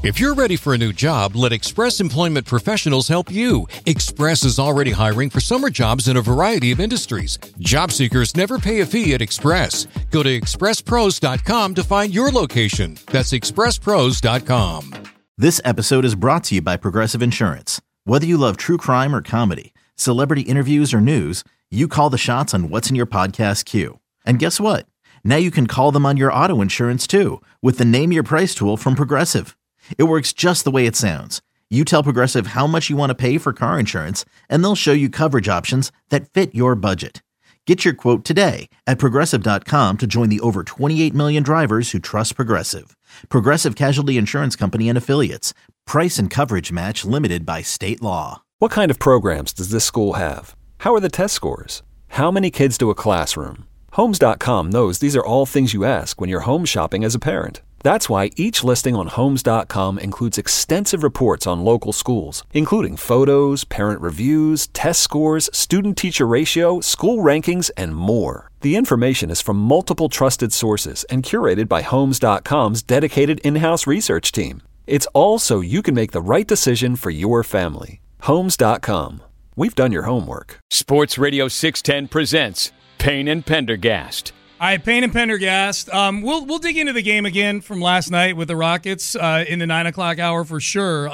If you're ready for a new job, let Express Employment Professionals help you. Express is already hiring for summer jobs in a variety of industries. Job seekers never pay a fee at Express. Go to expresspros.com to find your location. That's expresspros.com. This episode is brought to you by Progressive Insurance. Whether you love true crime or comedy, celebrity interviews or news, you call the shots on what's in your podcast queue. And guess what? Now you can call them on your auto insurance too with the Name Your Price tool from Progressive. It works just the way it sounds. You tell Progressive how much you want to pay for car insurance, and they'll show you coverage options that fit your budget. Get your quote today at Progressive.com to join the over 28 million drivers who trust Progressive. Progressive Casualty Insurance Company and Affiliates. Price and coverage match limited by state law. What kind of programs does this school have? How are the test scores? How many kids do a classroom? Homes.com knows these are all things you ask when you're home shopping as a parent. That's why each listing on Homes.com includes extensive reports on local schools, including photos, parent reviews, test scores, student-teacher ratio, school rankings, and more. The information is from multiple trusted sources and curated by Homes.com's dedicated in-house research team. It's all so you can make the right decision for your family. Homes.com. We've done your homework. Sports Radio 610 presents Payne and Pendergast. All right, Payne and Pendergast. We'll dig into the game again from last night with the Rockets in the 9 o'clock hour for sure.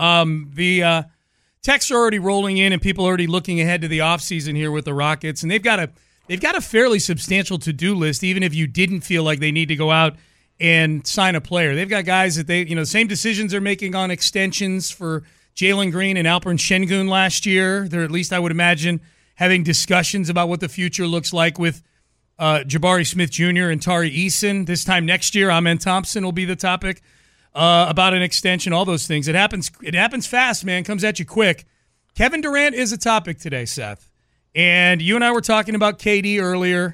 The texts are already rolling in, and people are already looking ahead to the offseason here with the Rockets, and they've got a fairly substantial to-do list, even if you didn't feel like they need to go out and sign a player. They've got guys that same decisions they're making on extensions for Jalen Green and Alperen Şengün last year. They're, at least I would imagine, having discussions about what the future looks like with Jabari Smith Jr. and Tari Eason. This time next year, Amen Thompson will be the topic about an extension, all those things. It happens fast, man. Comes at you quick. Kevin Durant is a topic today, Seth. And you and I were talking about KD earlier.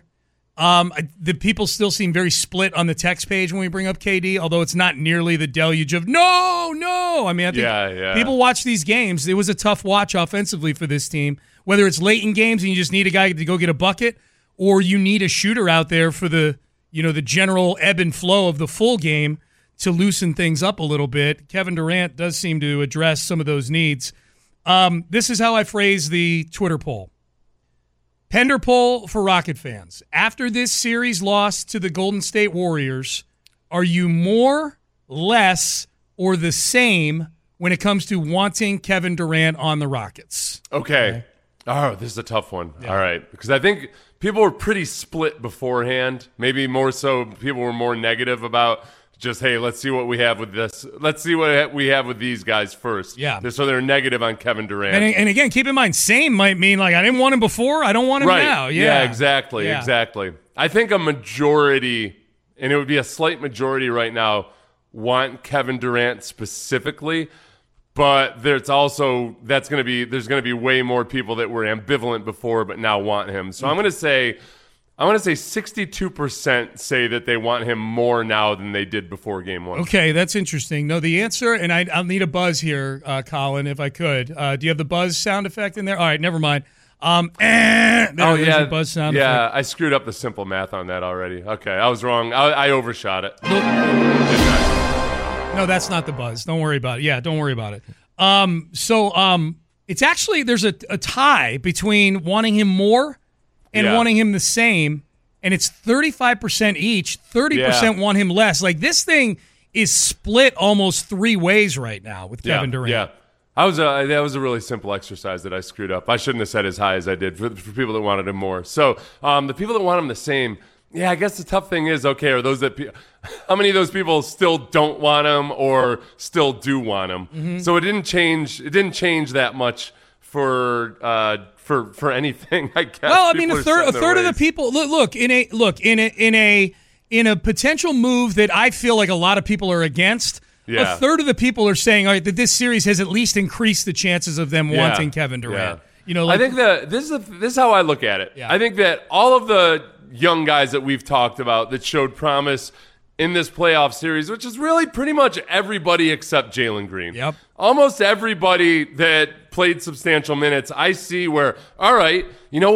The people still seem very split on the text page when we bring up KD, although it's not nearly the deluge of no. I mean, I think people watch these games. It was a tough watch offensively for this team, whether it's late in games and you just need a guy to go get a bucket, or you need a shooter out there for the general ebb and flow of the full game to loosen things up a little bit. Kevin Durant does seem to address some of those needs. This is how I phrase the Twitter poll. Pender poll for Rocket fans. After this series loss to the Golden State Warriors, are you more, less, or the same when it comes to wanting Kevin Durant on the Rockets? Okay. Oh, this is a tough one. Yeah. All right. Because I think people were pretty split beforehand. Maybe more so people were more negative about just, hey, let's see what we have with this. Let's see what we have with these guys first. Yeah. So they're negative on Kevin Durant. And again, keep in mind, same might mean like I didn't want him before, I don't want him now. Yeah, exactly. I think a majority, and it would be a slight majority right now, want Kevin Durant specifically. But there's going to be way more people that were ambivalent before but now want him. So I'm going to say 62% say that they want him more now than they did before game one. Okay, that's interesting. No, the answer, and I'll need a buzz here, Colin, if I could. Do you have the buzz sound effect in there? All right, never mind. There's a buzz sound effect. Yeah, I screwed up the simple math on that already. Okay, I was wrong. I overshot it. No, that's not the buzz. Don't worry about it. Yeah, don't worry about it. It's actually, there's a tie between wanting him more and wanting him the same, and it's 35% each. 30% want him less. Like, this thing is split almost three ways right now with Kevin Durant. Yeah, that was a really simple exercise that I screwed up. I shouldn't have said as high as I did for people that wanted him more. So the people that want him the same, yeah, I guess the tough thing is, okay, are those how many of those people still don't want him or still do want him? Mm-hmm. So it didn't change that much for anything, I guess. Well, I mean, a third of the people in a potential move that I feel like a lot of people are against. Yeah. A third of the people are saying, all right, that this series has at least increased the chances of them wanting Kevin Durant. Yeah. I think that this is how I look at it. Yeah. I think that all of the young guys that we've talked about that showed promise in this playoff series, which is really pretty much everybody except Jalen Green. Yep. Almost everybody that played substantial minutes, I see where, all right, you know what?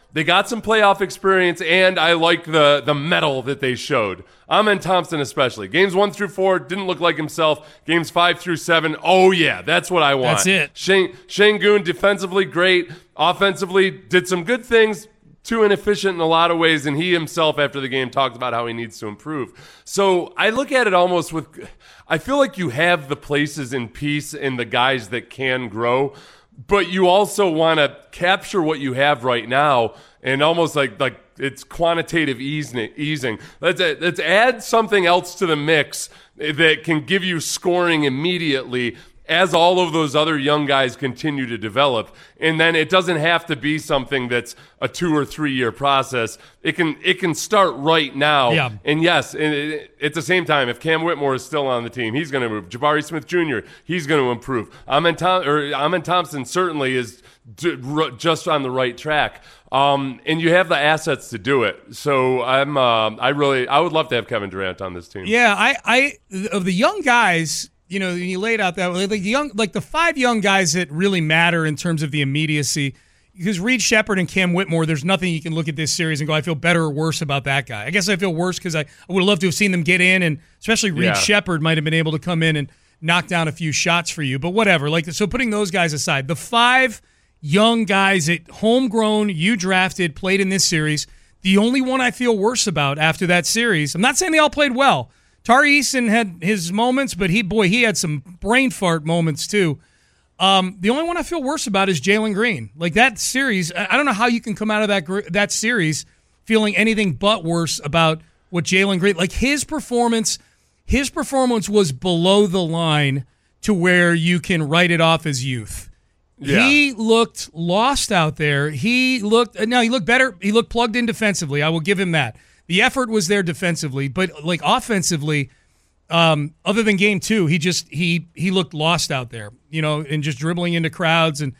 They got some playoff experience, and I like the mettle that they showed. Amen Thompson especially. Games 1 through 4 didn't look like himself. Games 5 through 7, oh yeah, that's what I want. That's it. Şengün defensively great. Offensively did some good things. Too inefficient in a lot of ways, and he himself after the game talked about how he needs to improve. So I look at it almost with, I feel like you have the places in peace and the guys that can grow, but you also want to capture what you have right now and almost like it's quantitative easing. Let's add something else to the mix that can give you scoring immediately as all of those other young guys continue to develop. And then it doesn't have to be something that's a 2 or 3 year process. It can start right now. Yeah. And yes, at the same time, if Cam Whitmore is still on the team, he's going to improve. Jabari Smith Jr., he's going to improve. Amen Thompson certainly is just on the right track. And you have the assets to do it. So I would love to have Kevin Durant on this team. Yeah, I of the young guys, you know, you laid out that way, like the 5 young guys that really matter in terms of the immediacy. Because Reed Sheppard and Cam Whitmore, there's nothing you can look at this series and go, I feel better or worse about that guy. I guess I feel worse because I would have loved to have seen them get in, and especially Reed Sheppard might have been able to come in and knock down a few shots for you. But whatever. So putting those guys aside, the 5 young guys that homegrown, you drafted, played in this series, the only one I feel worse about after that series, I'm not saying they all played well. Tari Eason had his moments, but he had some brain fart moments too. The only one I feel worse about is Jalen Green. Like that series, I don't know how you can come out of that series feeling anything but worse about what Jalen Green, like his performance was below the line to where you can write it off as youth. Yeah. He looked lost out there. He looked better. He looked plugged in defensively. I will give him that. The effort was there defensively, but like offensively, other than game 2, he looked lost out there, you know, and just dribbling into crowds and,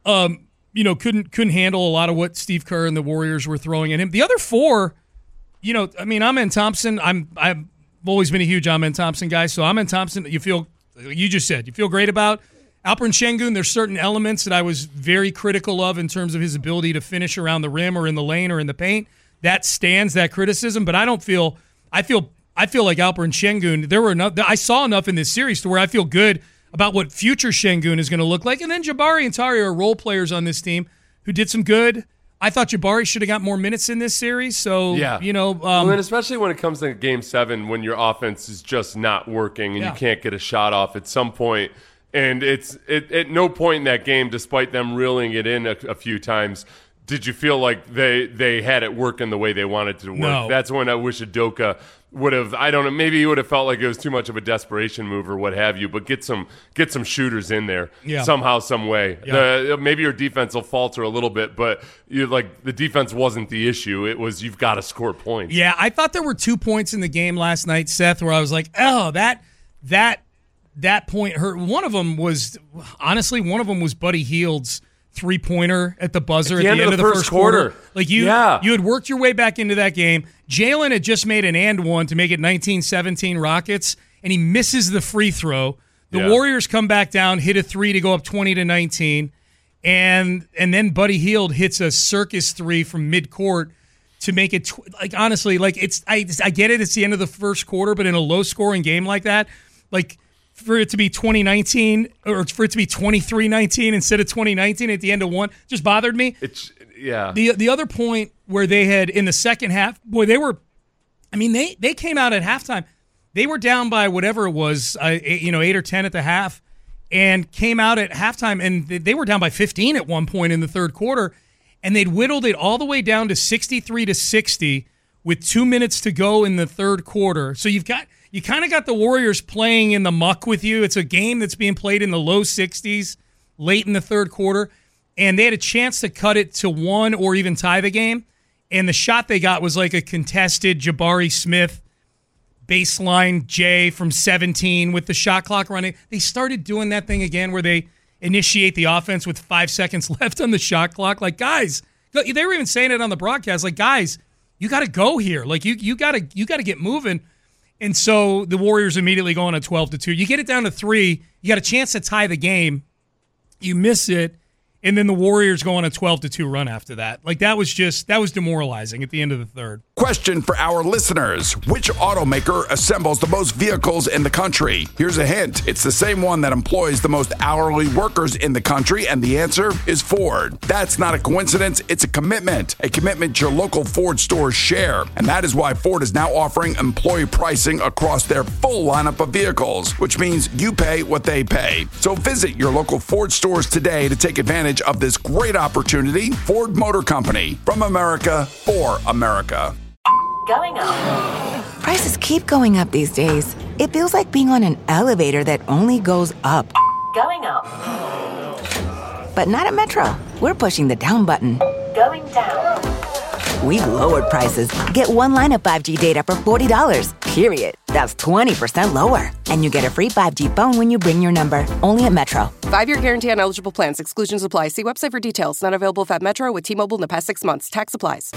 you know, couldn't handle a lot of what Steve Kerr and the Warriors were throwing at him. The other 4, you know, I mean, Amen Thompson, I've always been a huge Amen Thompson guy. So Amen Thompson, you just said, you feel great about. Alperen Şengün, there's certain elements that I was very critical of in terms of his ability to finish around the rim or in the lane or in the paint. That stands that criticism, but I feel like Alperen Şengün, I saw enough in this series to where I feel good about what future Şengün is going to look like. And then Jabari and Tari are role players on this team who did some good. I thought Jabari should have got more minutes in this series. So, yeah. You know. And especially when it comes to Game 7 when your offense is just not working and you can't get a shot off at some point. And it's at no point in that game, despite them reeling it in a few times, did you feel like they had it working the way they wanted it to work? No. That's when I wish Udoka would have, I don't know, maybe he would have felt like it was too much of a desperation move or what have you, but get some shooters in there somehow, some way. Yeah. Maybe your defense will falter a little bit, but the defense wasn't the issue. It was you've got to score points. Yeah, I thought there were 2 points in the game last night, Seth, where I was like, oh, that point hurt. One of them was Buddy Hield's 3-pointer at the buzzer at the end of the first quarter. Like you had worked your way back into that game. Jalen had just made an and one to make it 19-17 Rockets, and he misses the free throw. The Warriors come back down, hit a 3 to go up 20-19, and then Buddy Hield hits a circus 3 from midcourt to make it honestly, like it's I get it, it's the end of the first quarter, but in a low scoring game like that, like for it to be 2019 or for it to be 23-19 instead of 2019 at the end of one just bothered me. The other point where they had in the second half, they came out at halftime. They were down by whatever it was, 8 or 10 at the half, and came out at halftime and they were down by 15 at one point in the third quarter, and they'd whittled it all the way down to 63-60 with 2 minutes to go in the third quarter. So you kind of got the Warriors playing in the muck with you. It's a game that's being played in the low 60s late in the third quarter, and they had a chance to cut it to 1 or even tie the game, and the shot they got was like a contested Jabari Smith baseline J from 17 with the shot clock running. They started doing that thing again where they initiate the offense with 5 seconds left on the shot clock. Like, guys, they were even saying it on the broadcast, like, guys, you got to go here. Like, you got to get moving. And so the Warriors immediately go on a 12-2. You get it down to 3. You got a chance to tie the game. You miss it. and then the Warriors go on a 12-2 run after that. Like, that was demoralizing at the end of the third. Question for our listeners. Which automaker assembles the most vehicles in the country? Here's a hint. It's the same one that employs the most hourly workers in the country, and the answer is Ford. That's not a coincidence. It's a commitment your local Ford stores share. And that is why Ford is now offering employee pricing across their full lineup of vehicles, which means you pay what they pay. So visit your local Ford stores today to take advantage of this great opportunity. Ford Motor Company, from America for America. Going up. Prices keep going up these days. It feels like being on an elevator that only goes up. Going up. But not at Metro. We're pushing the down button. Going down. We've lowered prices. Get one line of 5G data for $40, period. That's 20% lower. And you get a free 5G phone when you bring your number. Only at Metro. 5-year guarantee on eligible plans. Exclusions apply. See website for details. Not available at Metro with T-Mobile in the past 6 months. Tax applies.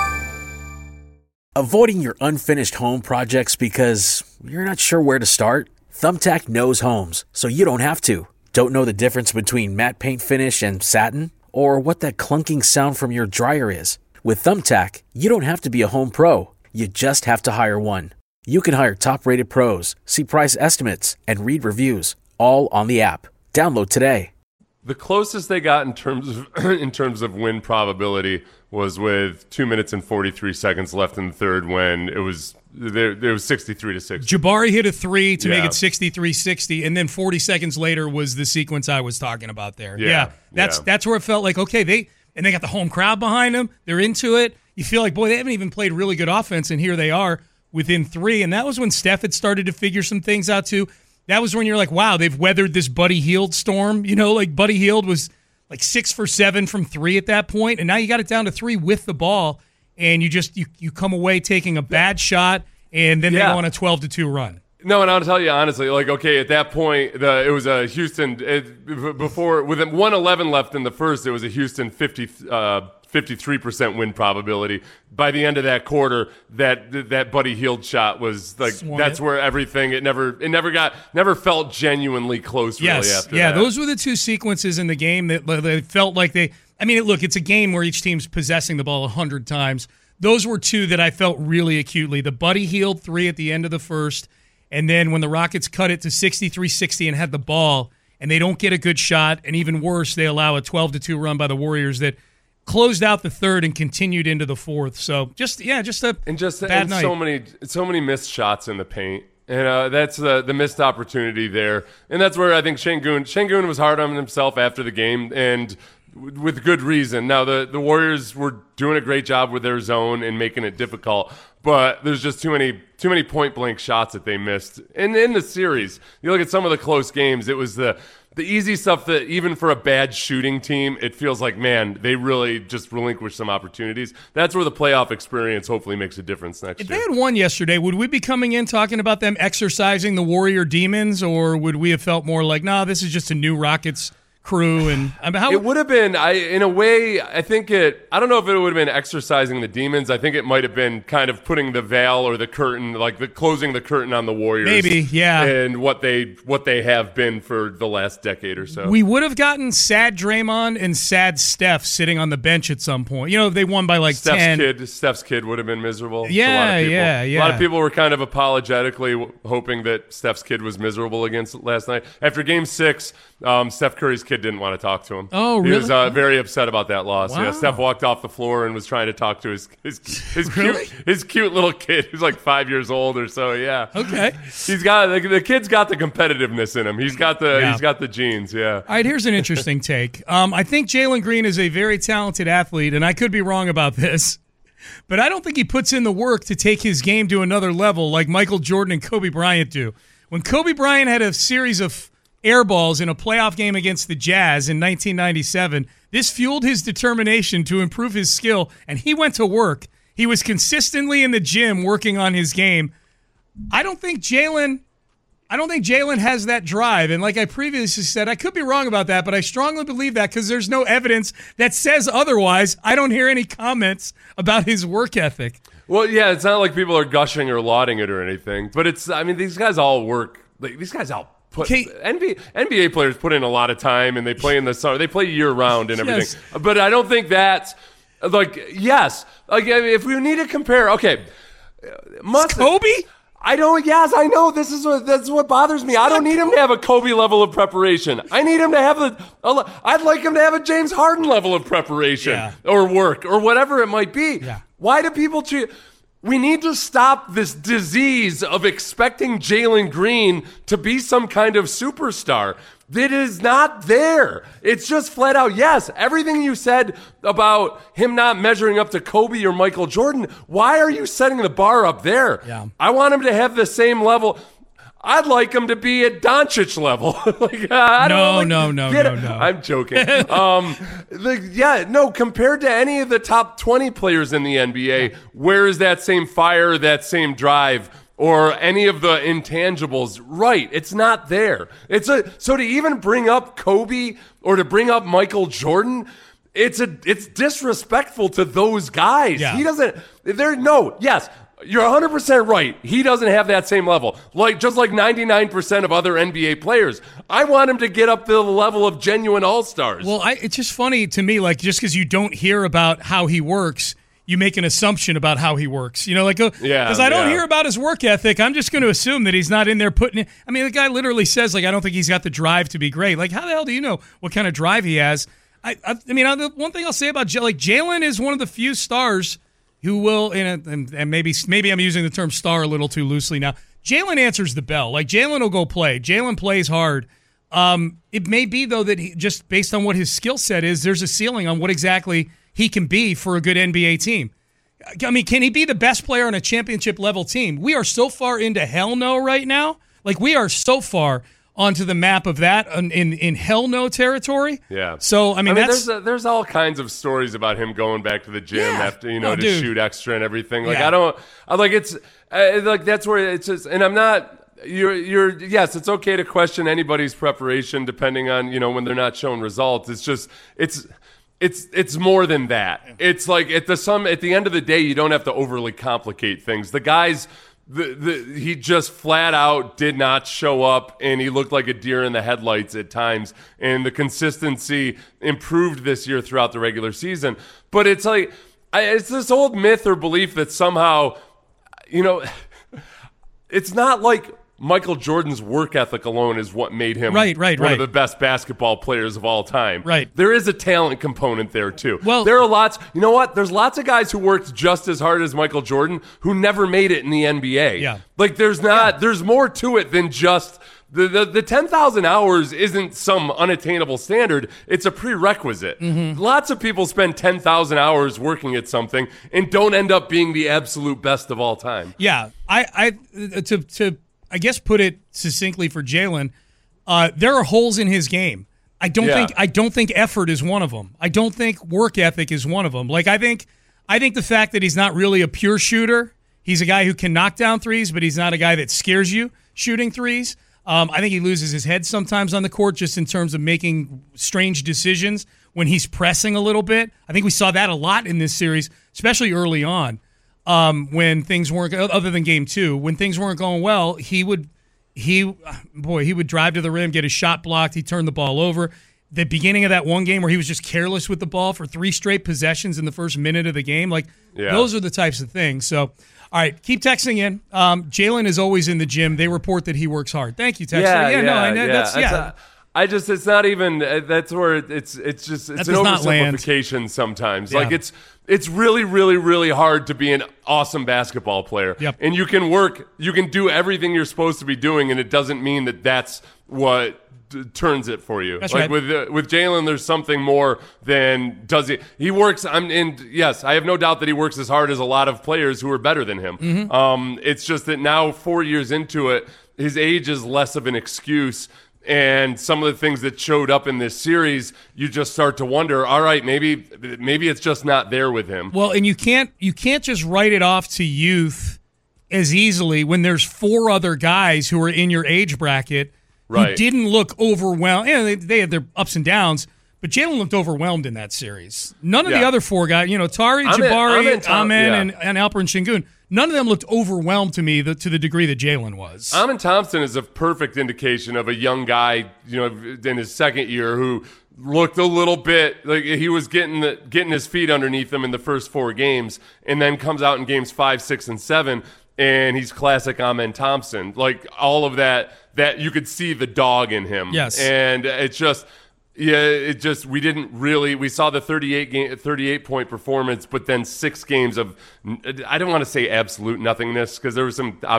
Avoiding your unfinished home projects because you're not sure where to start? Thumbtack knows homes, so you don't have to. Don't know the difference between matte paint finish and satin? Or what that clunking sound from your dryer is? With Thumbtack, you don't have to be a home pro. You just have to hire one. You can hire top-rated pros, see price estimates, and read reviews, all on the app. Download today. The closest they got in terms of win probability was with 2 minutes and 43 seconds left in the third when it was 63-60. Jabari hit a three to make it 63-60, and then 40 seconds later was the sequence I was talking about there. That's where it felt like, okay, they got the home crowd behind them. They're into it. You feel like, boy, they haven't even played really good offense, and here they are within three. And that was when Steph had started to figure some things out too. That was when you're like, wow, they've weathered this Buddy Hield storm. You know, like Buddy Hield was like 6 for 7 from three at that point, and now you got it down to 3 with the ball, and you come away taking a bad shot, and then they go on a 12-2 run. No, and I'll tell you honestly, like, okay, at that point, it was a Houston, before, with 1:11 left in the first, it was a Houston 53% win probability. By the end of that quarter, that Buddy Hield shot was like, that's where everything, it never felt genuinely close really after that. Those were the two sequences in the game that they felt like it's a game where each team's possessing the ball 100 times. Those were two that I felt really acutely. The Buddy Hield 3 at the end of the first, and then when the Rockets cut it to 63-60 and had the ball, and they don't get a good shot, and even worse, they allow a 12-2 run by the Warriors that closed out the third and continued into the fourth. So just a bad night. So many missed shots in the paint. And that's the missed opportunity there. And that's where I think Şengün was hard on himself after the game, and with good reason. Now, the Warriors were doing a great job with their zone and making it difficult, but there's just too many point-blank shots that they missed. And in the series, you look at some of the close games, it was the easy stuff that even for a bad shooting team, it feels like, man, they really just relinquished some opportunities. That's where the playoff experience hopefully makes a difference next year. If they had won yesterday, would we be coming in talking about them exercising the Warrior demons, or would we have felt more like, no, this is just a new Rockets crew? And it would have been, in a way, I don't know if it would have been exercising the demons. I think it might have been kind of putting the veil or the curtain, like closing the curtain on the Warriors. Maybe, yeah. And what they have been for the last decade or so. We would have gotten sad Draymond and sad Steph sitting on the bench at some point. You know, if they won by like 10. Steph's kid would have been miserable. Yeah. A lot of people were kind of apologetically hoping that Steph's kid was miserable against last night. After Game 6, Steph Curry's kid didn't want to talk to him. Oh, really? He was very upset about that loss. Wow. Yeah, Steph walked off the floor and was trying to talk to his really? cute little kid who's like 5 years old or so. Yeah. Okay. He's got the kid's got the competitiveness in him. He's got the genes. Yeah. All right. Here's an interesting take. I think Jalen Green is a very talented athlete, and I could be wrong about this, but I don't think he puts in the work to take his game to another level like Michael Jordan and Kobe Bryant do. When Kobe Bryant had a series of air balls in a playoff game against the Jazz in 1997, this fueled his determination to improve his skill, and he went to work. He was consistently in the gym working on his game. I don't think Jalen has that drive, and like I previously said, I could be wrong about that, but I strongly believe that because there's no evidence that says otherwise. I don't hear any comments about his work ethic. Well, yeah, it's not like people are gushing or lauding it or anything, but these guys all work. Like, these guys all NBA players put in a lot of time, and they play in the summer. They play year round and everything. Yes. But I don't think that's yes. If we need to compare, okay, Kobe. Yes, I know. That's what bothers me. I don't need him to have a Kobe level of preparation. I need him to have I'd like him to have a James Harden level of preparation or work or whatever it might be. Yeah. Why do people we need to stop this disease of expecting Jalen Green to be some kind of superstar. That is not there. It's just flat out, yes, everything you said about him not measuring up to Kobe or Michael Jordan, why are you setting the bar up there? Yeah. I want him to have the same level. I'd like him to be at Doncic level. No. I'm joking. Compared to any of the top 20 players in the NBA, where is that same fire, that same drive, or any of the intangibles? Right, it's not there. So to even bring up Kobe or to bring up Michael Jordan, it's disrespectful to those guys. Yeah. He doesn't. Yes. You're 100% right. He doesn't have that same level. Just like 99% of other NBA players. I want him to get up to the level of genuine all-stars. Well, it's just funny to me, just because you don't hear about how he works, you make an assumption about how he works. Because I don't hear about his work ethic, I'm just going to assume that he's not in there putting it. I mean, the guy literally says, I don't think he's got the drive to be great. How the hell do you know what kind of drive he has? I mean, the one thing I'll say about Jalen is one of the few stars who will, and maybe I'm using the term star a little too loosely now. Jalen answers the bell. Jalen will go play. Jalen plays hard. It may be, though, that just based on what his skill set is, there's a ceiling on what exactly he can be for a good NBA team. I mean, can he be the best player on a championship-level team? We are so far into hell no right now. We are so far onto the map of that in hell no territory. Yeah. So I mean there's all kinds of stories about him going back to the gym after to shoot extra and everything. That's where it's just, and I'm not. Yes, it's okay to question anybody's preparation depending on when they're not showing results. It's just it's more than that. It's at the end of the day, you don't have to overly complicate things. The guys. He just flat out did not show up, and he looked like a deer in the headlights at times, and the consistency improved this year throughout the regular season. But it's it's this old myth or belief that somehow, it's not like Michael Jordan's work ethic alone is what made him one of the best basketball players of all time. Right. There is a talent component there, too. Well, there are lots. You know what? There's lots of guys who worked just as hard as Michael Jordan who never made it in the NBA. Yeah. There's more to it than just the 10,000 hours isn't some unattainable standard. It's a prerequisite. Mm-hmm. Lots of people spend 10,000 hours working at something and don't end up being the absolute best of all time. Yeah. I guess put it succinctly for Jalen, there are holes in his game. I don't think effort is one of them. I don't think work ethic is one of them. I think the fact that he's not really a pure shooter, he's a guy who can knock down threes, but he's not a guy that scares you shooting threes. I think he loses his head sometimes on the court just in terms of making strange decisions when he's pressing a little bit. I think we saw that a lot in this series, especially early on. When things weren't, other than game 2, when things weren't going well, he would drive to the rim, get his shot blocked. He turned the ball over. The beginning of that one game where he was just careless with the ball for 3 straight possessions in the first minute of the game. Those are the types of things. So, all right, keep texting in. Jalen is always in the gym. They report that he works hard. Thank you, texter. It's not even. That's where it's just an oversimplification sometimes. Yeah. It's really, really, really hard to be an awesome basketball player. Yep. And you can do everything you're supposed to be doing, and it doesn't mean that that's what turns it for you. That's right. With Jalen, there's something more than does he. He works. Yes, I have no doubt that he works as hard as a lot of players who are better than him. Mm-hmm. It's just that now, 4 years into it, his age is less of an excuse. And some of the things that showed up in this series, you just start to wonder, all right, maybe it's just not there with him. Well, and you can't just write it off to youth as easily when there's 4 other guys who are in your age bracket who didn't look overwhelmed. They had their ups and downs, but Jalen looked overwhelmed in that series. None of the other 4 guys, Tari, Jabari, Amen, and Alperen Sengun, none of them looked overwhelmed to me to the degree that Jalen was. Amen Thompson is a perfect indication of a young guy, in his second year who looked a little bit like he was getting his feet underneath him in the first 4 games, and then comes out in games 5, 6, and 7, and he's classic Amen Thompson. Like all of that you could see the dog in him. Yes. And it's just, we saw the 38-point performance, but then 6 games of, I don't want to say absolute nothingness, because there was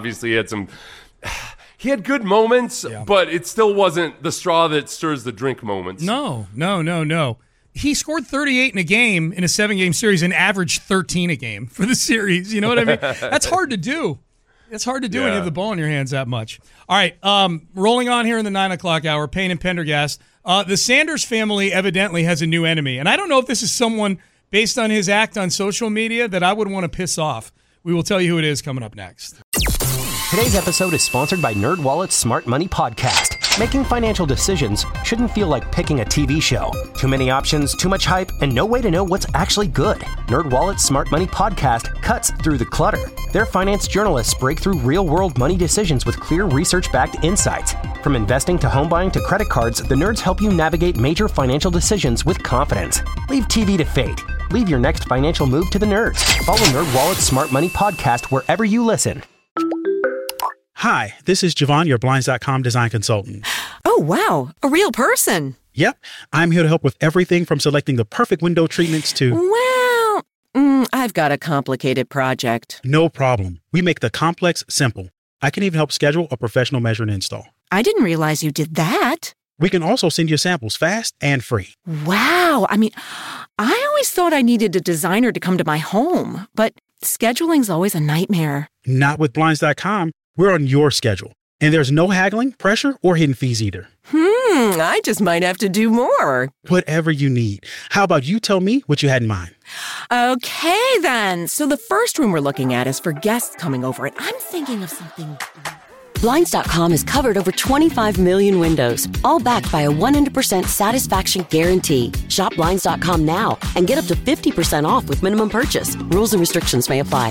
he had good moments, but it still wasn't the straw that stirs the drink moments. No. He scored 38 in a game in a 7-game series and averaged 13 a game for the series. You know what I mean? That's hard to do. It's hard to do when you have the ball in your hands that much. All right, rolling on here in the 9 o'clock hour, Payne and Pendergast. The Sanders family evidently has a new enemy, and I don't know if this is someone based on his act on social media that I would want to piss off. We will tell you who it is coming up next. Today's episode is sponsored by NerdWallet's Smart Money Podcast. Making financial decisions shouldn't feel like picking a TV show. Too many options, too much hype, and no way to know what's actually good. NerdWallet's Smart Money Podcast cuts through the clutter. Their finance journalists break through real-world money decisions with clear research-backed insights. From investing to home buying to credit cards, the nerds help you navigate major financial decisions with confidence. Leave TV to fate. Leave your next financial move to the nerds. Follow NerdWallet's Smart Money Podcast wherever you listen. Hi, this is Javon, your Blinds.com design consultant. Oh, wow. A real person. Yep. I'm here to help with everything from selecting the perfect window treatments to... Well, I've got a complicated project. No problem. We make the complex simple. I can even help schedule a professional measure and install. I didn't realize you did that. We can also send you samples fast and free. Wow. I mean, I always thought I needed a designer to come to my home, but scheduling's always a nightmare. Not with Blinds.com. We're on your schedule, and there's no haggling, pressure, or hidden fees either. I just might have to do more. Whatever you need. How about you tell me what you had in mind? Okay, then. So the first room we're looking at is for guests coming over, and I'm thinking of something... Blinds.com has covered over 25 million windows, all backed by a 100% satisfaction guarantee. Shop Blinds.com now and get up to 50% off with minimum purchase. Rules and restrictions may apply.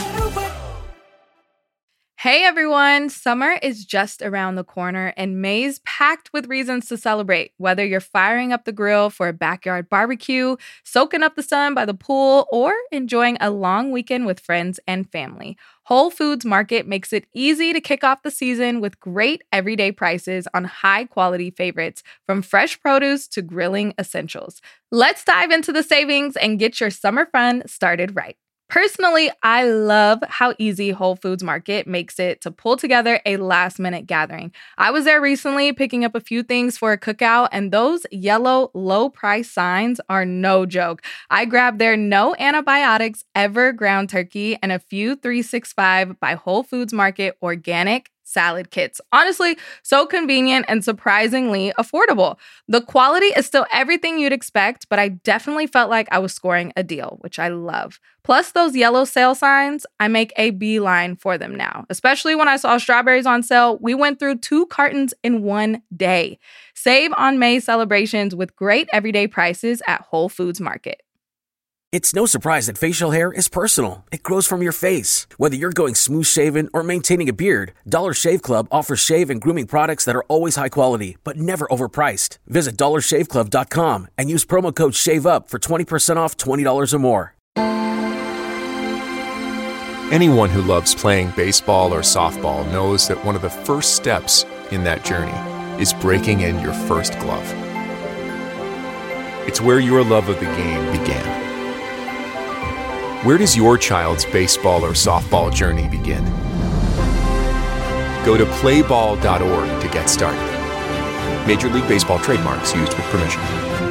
Hey everyone, summer is just around the corner and May's packed with reasons to celebrate. Whether you're firing up the grill for a backyard barbecue, soaking up the sun by the pool, or enjoying a long weekend with friends and family, Whole Foods Market makes it easy to kick off the season with great everyday prices on high-quality favorites, from fresh produce to grilling essentials. Let's dive into the savings and get your summer fun started right. Personally, I love how easy Whole Foods Market makes it to pull together a last-minute gathering. I was there recently picking up a few things for a cookout, and those yellow low-price signs are no joke. I grabbed their no antibiotics ever ground turkey and a few 365 by Whole Foods Market organic salad kits. Honestly, so convenient and surprisingly affordable. The quality is still everything you'd expect, but I definitely felt like I was scoring a deal, which I love. Plus those yellow sale signs, I make a beeline for them now. Especially when I saw strawberries on sale, we went through 2 cartons in one day. Save on May celebrations with great everyday prices at Whole Foods Market. It's no surprise that facial hair is personal. It grows from your face. Whether you're going smooth shaven or maintaining a beard, Dollar Shave Club offers shave and grooming products that are always high quality, but never overpriced. Visit dollarshaveclub.com and use promo code SHAVEUP for 20% off $20 or more. Anyone who loves playing baseball or softball knows that one of the first steps in that journey is breaking in your first glove. It's where your love of the game began. Where does your child's baseball or softball journey begin? Go to playball.org to get started. Major League Baseball trademarks used with permission.